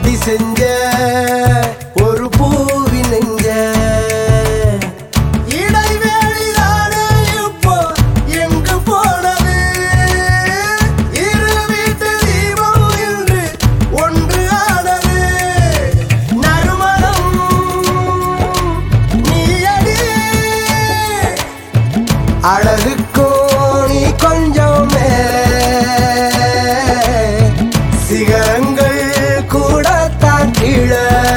அடி செஞ்ச ஒரு பூவி நெஞ்ச இடைவேளிதானே இப்போ எங்கு போனது இரு வீட்டு தீபம் இன்று ஒன்று ஆனது நறுமணம் நீயடி அழகுக்கோ நீ கொஞ்சம் சிகரங்கள் கூட தான் கீழ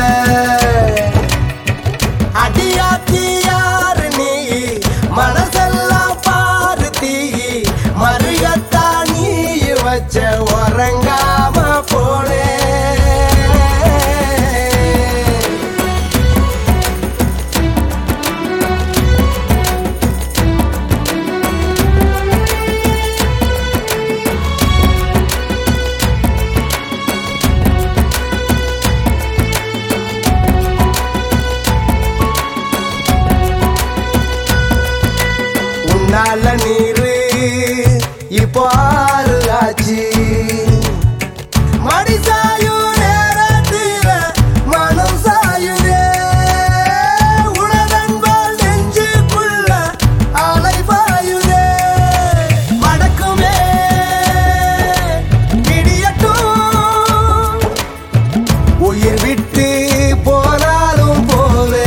அடியாத்தி யாரு நீ மனசெல்லாம் பாரு தீ மருகத்தா நீ வச்ச உறங்காம போனே நல்ல நீரு இப்போ ஆறு ஆச்சு மடி சாயும் நேரத்தில மனம் சாயுதே உணவன்பால் நெஞ்சுக்குள்ள அலை பாயுதே மடக்குமே இடியட்டும் உயிர் விட்டு போனாலும் போவே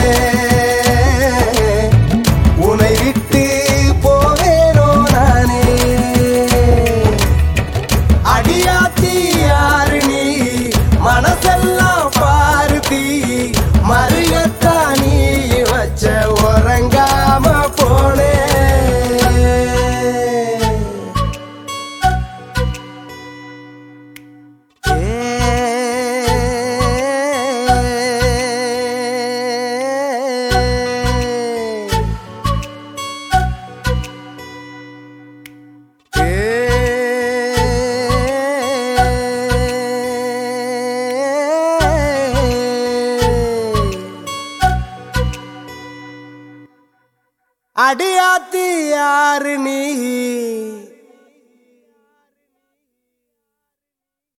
உனை விட்டு மனசெல்லாம் பாருதி மருகத்தா நீ வச்ச உறங்காம போனே அடியாத்தி யாரு நீ